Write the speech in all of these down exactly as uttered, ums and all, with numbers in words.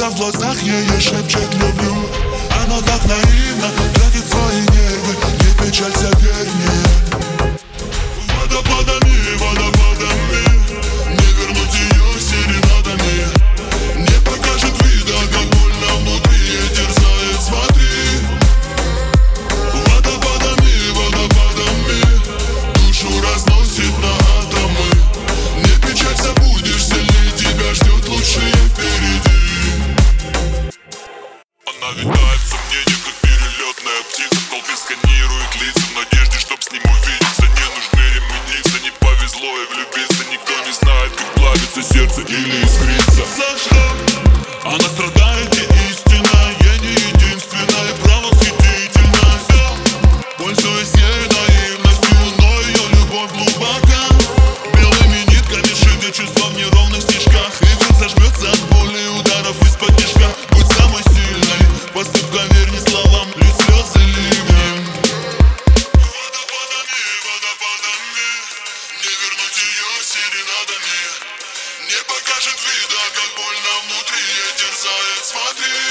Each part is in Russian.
в глазах ее шепчет «люблю». Она так наивно тратит свои нервы, не печалься, верь мне. Водопадами, водопадами, не вернуть ее серенадами. Не покажет вида, как больно внутри ей терзает, смотри. Водопадами, водопадами, душу разносит на атомы. Не печалься, будешь сильнее, тебя ждет лучшее впереди. Она витает в сомнениях, как перелетная птица. В толпе сканирует лица в надежде, чтоб с ним увидеться. Не нужны рeminisцы, не повезло и влюбиться. Никто не знает, как плавится сердце или искрится. За что? Она страдает и истина, я не единственная, право восхитительность. Пользуясь ей наивностью, но ее любовь глубока. Белыми нитками шиты чувства в неровных стежках. Игры зажмется от боли ударов из-под тяжка. Будь самой сильной, поступкам верь, не словам, лить слезы ливнем. Водопадами, водопадами, не вернуть ее серенадами. Не покажет вида, как больно внутри ей терзает, смотри.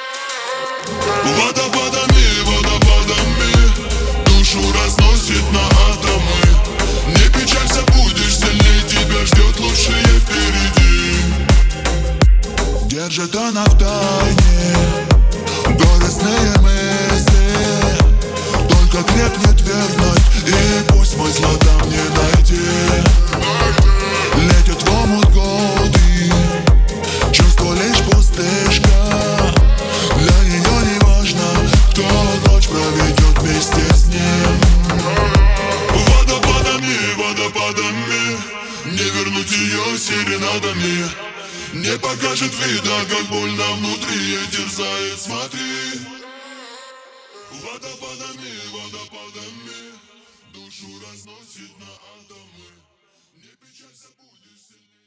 Водопадами, водопадами, душу разносит на атомы. Не печалься, будешь сильнее, тебя ждет лучшее впереди. Держит она в тайне горестные мысли, только крепнет верность, и пусть смысла там не найти. Летят в омут годы, чувство лишь пустышка. Для нее не важно, кто ночь проведет вместе с ним. Водопадами, водопадами, не вернуть ее серенадами. Не покажет вида, как больно внутри ей терзает, смотри. Водопадами, водопадами, душу разносит на атомы. Не печалься, будешь сильнее.